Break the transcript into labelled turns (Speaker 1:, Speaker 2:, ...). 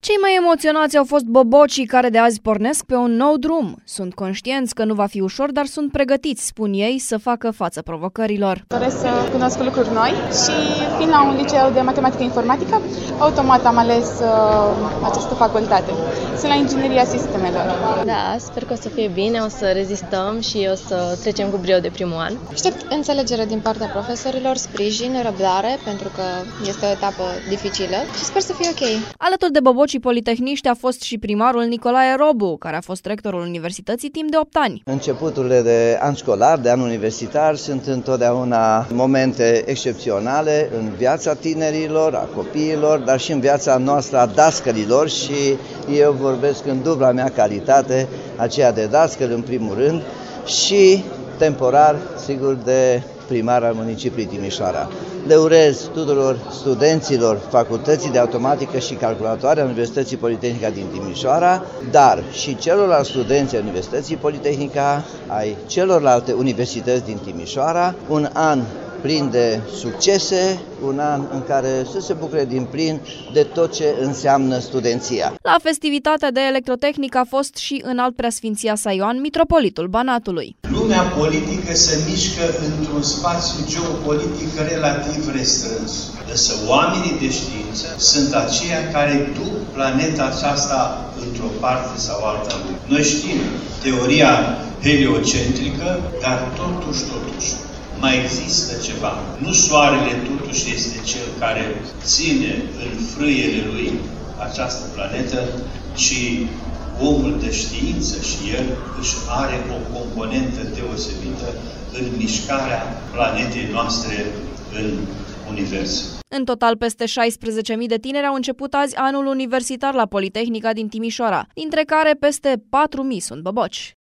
Speaker 1: Cei mai emoționați au fost bobocii care de azi pornesc pe un nou drum. Sunt conștienți că nu va fi ușor, dar sunt pregătiți, spun ei, să facă față provocărilor.
Speaker 2: Doresc să cunosc lucruri noi și, fiind la un liceu de matematică informatică, automat am ales această facultate. Sunt la ingineria sistemelor.
Speaker 3: Da, sper că o să fie bine, o să rezistăm și o să trecem cu brio de primul an.
Speaker 4: Aștept înțelegere din partea profesorilor, sprijin, răbdare, pentru că este o etapă dificilă și sper să fie ok.
Speaker 1: Alături de bobocii politehniști a fost și primarul Nicolae Robu, care a fost rectorul universității timp de 8 ani.
Speaker 5: Începuturile de an școlar, de an universitar, sunt întotdeauna momente excepționale în viața tinerilor, a copiilor, dar și în viața noastră a dascălilor și eu vorbesc în dubla mea calitate, aceea de dascăl în primul rând și temporar, sigur, de primar al municipiului Timișoara. Le urez tuturor studenților Facultății de Automatică și Calculatoare a Universității Politehnica din Timișoara, dar și celorlalți studenți ai Universității Politehnica, ai celorlalte universități din Timișoara, un an plin de succese, un an în care să se bucure din plin de tot ce înseamnă studenția.
Speaker 1: La festivitatea de electrotehnică a fost și înalt preasfinția sa Ioan, mitropolitul Banatului.
Speaker 6: Lumea politică se mișcă într-un spațiu geopolitic relativ restrâns. Însă oamenii de știință sunt aceia care duc planeta aceasta într-o parte sau alta. Noi știm teoria heliocentrică, dar totuși, mai există ceva. Nu soarele totuși este cel care ține în frâiele lui această planetă, ci omul de știință și el își are o componentă deosebită în mișcarea planetei noastre în univers.
Speaker 1: În total, peste 16.000 de tineri au început azi anul universitar la Politehnica din Timișoara, dintre care peste 4.000 sunt boboci.